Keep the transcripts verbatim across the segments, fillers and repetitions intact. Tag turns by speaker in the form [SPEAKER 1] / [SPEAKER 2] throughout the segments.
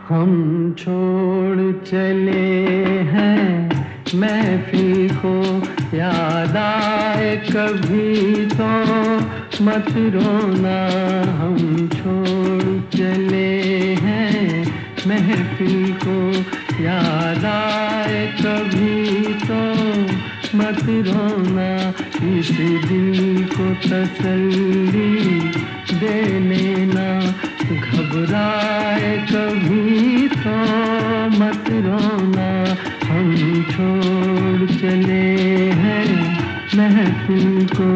[SPEAKER 1] हम छोड़ चले हैं महफिल को, याद आए कभी तो मत रोना। हम छोड़ चले हैं महफिल को, याद आए कभी तो मत रोना। इस दिल को तसल्ली दे लेना, घबराए कभी तो मत रोना। हम छोड़ चले हैं महफिल को।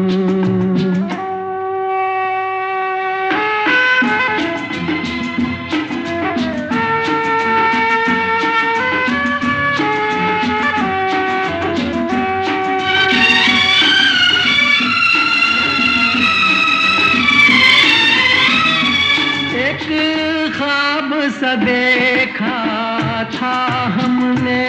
[SPEAKER 1] ख्वाब सा देखा था हमने,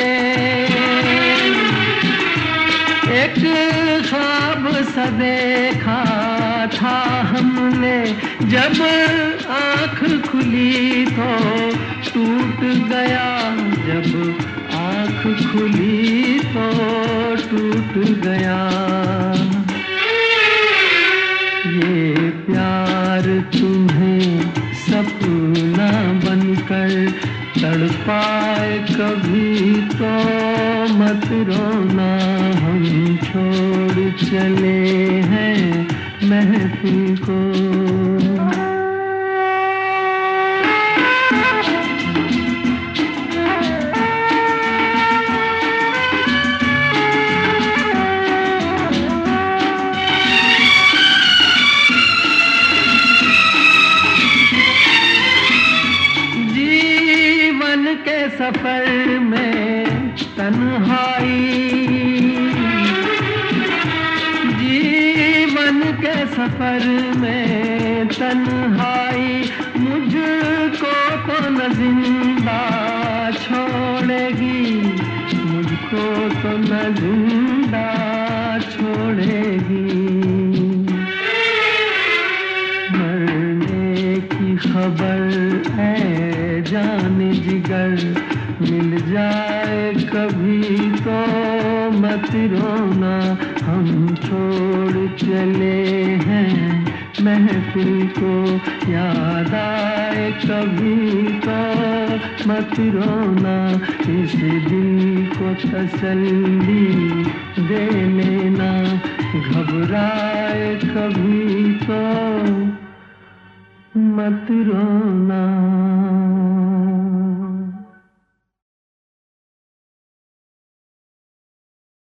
[SPEAKER 1] एक ख्वाब सा देखा था हमने। जब आँख खुली तो टूट गया, जब आँख खुली तो टूट गया। ये प्यार तुम्हें सपना बनकर तड़पाए कभी तो मत रोना। हम छोड़ चले हैं महफिल को। सफर में तन्हाई, जीवन के सफर में तन्हाई। मुझको तो न जिंदा छोड़ेगी, मुझको तो न जिंदा छोड़ेगी। मरने की खबर है जान जिगर, मिल जाए कभी तो मत रोना। हम छोड़ चले हैं महफिल को, याद आए कभी तो मत रोना। इस दिल को तसल्ली दे लेना, घबराए कभी तो मत रोना।